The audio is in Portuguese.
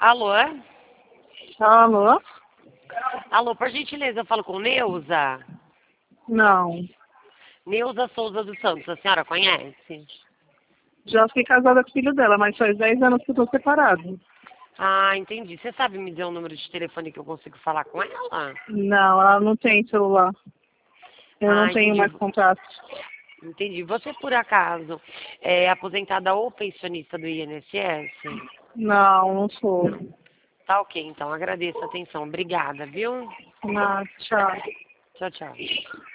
Alô? Alô? Alô, por gentileza, eu falo com Neuza. Não. Neuza Souza dos Santos, a senhora conhece? Já fiquei casada com o filho dela, mas faz 10 anos que eu tô separado. Ah, entendi. Você sabe me dizer o número de telefone que eu consigo falar com ela? Não, ela não tem celular. Eu não Ah, tenho entendi. mais contato. Entendi. Você, por acaso, é aposentada ou pensionista do INSS? Não, não sou. Não. Tá ok, então. Agradeço a atenção. Obrigada, viu? Não, tchau. Tchau, tchau.